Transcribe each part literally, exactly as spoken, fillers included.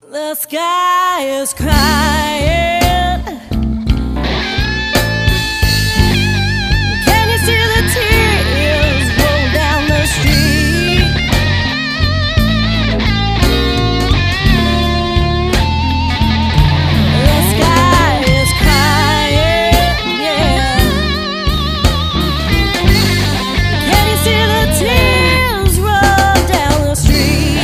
The sky is crying. Can you see the tears roll down the street? The sky is crying, yeah. Can you see the tears roll down the street?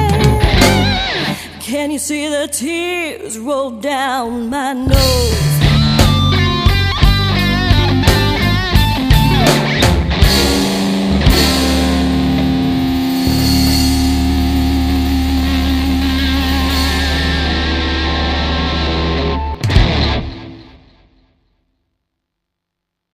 Can you see the tears roll down my nose?